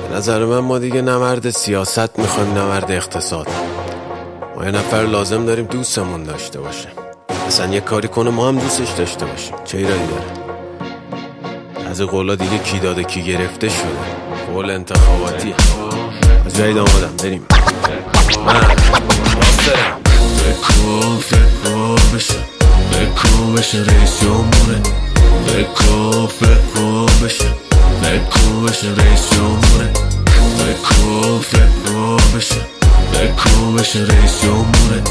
به نظر من ما دیگه نه مرد سیاست میخوایم نه مرد اقتصاد. ما یه نفر لازم داریم دوستمون داشته باشه، اصلا یه کاری کنه ما هم دوستش داشته باشیم. چه ایرادی داره؟ از قولا دیگه کی داده کی گرفته شده، قول انتخاباتی. از جایی آمادم بریم. من راست دارم. فکر بشه رئیس جمهوره. فکر بشه رئیس جمهوره. فکر بشه رئیس جمهوره.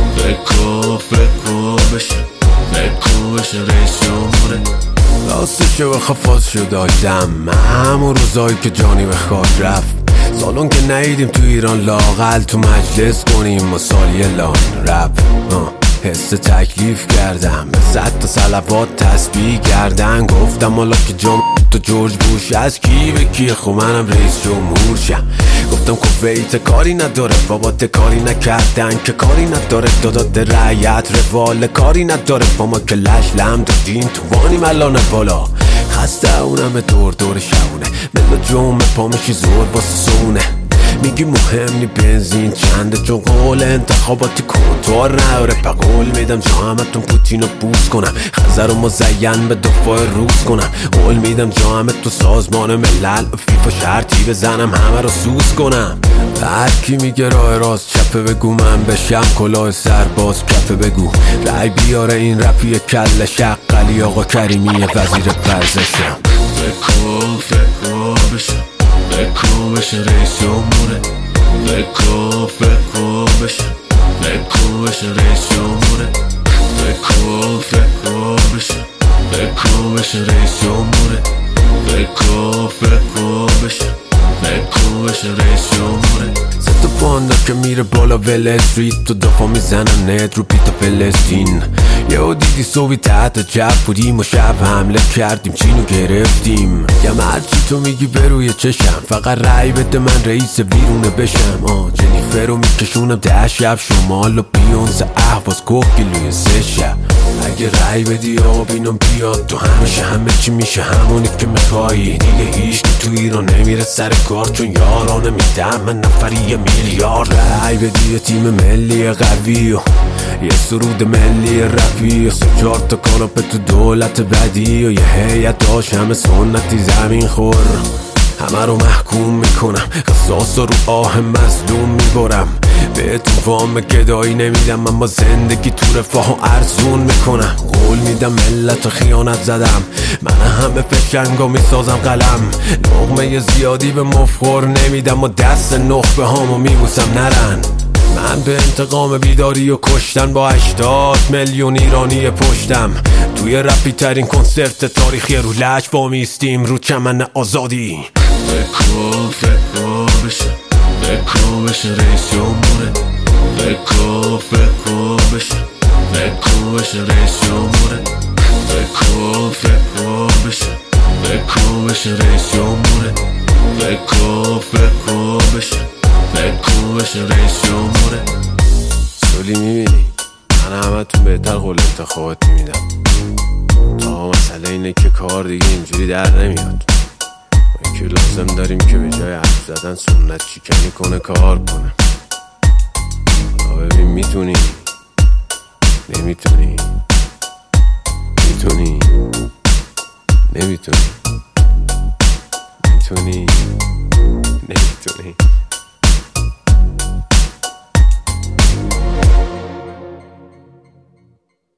فکر بشه رئیس جمهوره. راستش بخوا فاز شد آدم همون روزایی که جانی به خاک رفت. سالون که نیدیم تو ایران، لاقل تو مجلس کنیم مسالی لان رپ. حس تکلیف کردم به 100 تا صلوات تسبیح کردن. گفتم حالا که تو جورج بوش از کی به کی، خب منم رئیس جمهور شم. گفتم کویت کاری نداره، بابات کاری نکردن که کاری نداره. دادات رعیت روال کاری نداره، با ما که لش لم دادین تو وانیم الان بالا. خسته اونم دور شونه، ملا جمعه پا میشی زور واسه سونه. میگی مهم نی بنزین چنده، چون قول انتخاباتی کنتور نداره. پا قول میدم جا همتون پوتینو بوس کنم، خزر رو مزین به دفاع روز کنم. قول میدم جا همه تو سازمان ملل فیفا شرطی بزنم همه رو سوز کنم. هر کی میگه راه راست چپه بگو من بشم کلاه سرباز کفه بگو. رای بیاره این رپی کل شقلی آقا کریمی وزیر ورزشم. فکر بشه رئیس جمهوره. فکر بشه رئیس جمهوره. فکر بشه رئیس جمهوره. فکر بشه رئیس جمهوره. ست باندا که میره بالا ول استریت، تو دفاع میزنن نت رو پیتا فلسطین. یهو دیدی صبحی تحت جف بودیم و شب حمله کردیم چینو گرفتیم. یم هرچی تو میگی به روی چشم، فقط رای بده من رئیس بیرونه بشم. جنیفر رو میکشونم 10 شب شمال و بیونز احواز کوکیلوی 3 شب. اگه رای بدی آبینم بیاد تو همه چی میشه همونی که میخوایی. دیگه هیچ تو ایران نمیره سر کار، چون یارانه میدم من نفری میلیارد. رای بدی یه تیم ملی قوی و یه سرود ملی رپی، 4 تا کاناپه تو دولت بدی و یه هیئت داشت همه سنتی زمین خور. همه رو محکوم میکنم، قصاص رو آه مظلوم میبرم. بهتون وام گدایی نمیدم، اما زندگی تو رفاه و ارزون میکنم. قول میدم ملت خیانت زدم، من همه فشنگا میسازم قلم. لقمه زیادی به مفخور نمیدم و دست نخبه هامو میبوسم نرن. من به انتقام بیداری و کشتن با 80 میلیون ایرانی پشتم. توی رپی ترین کنسرت تاریخی رو لج با میستیم رو چمن آزادی. فکر بشه رئیس جمهوره. فکر بشه رئیس جمهوره. فکر بشه رئیس جمهوره. فکر بشه رئیس جمهوره. سولی میبینی من همتون بهتر قول انتخاباتی میدم. تا مسئله اینه که کار دیگه اینجوری در نمیاد. که لازم داریم که به جای حرف زدن سنت شکنی کنه کار کنه. حالا ببین میتونی نمیتونی، میتونی نمیتونی، میتونی نمیتونی.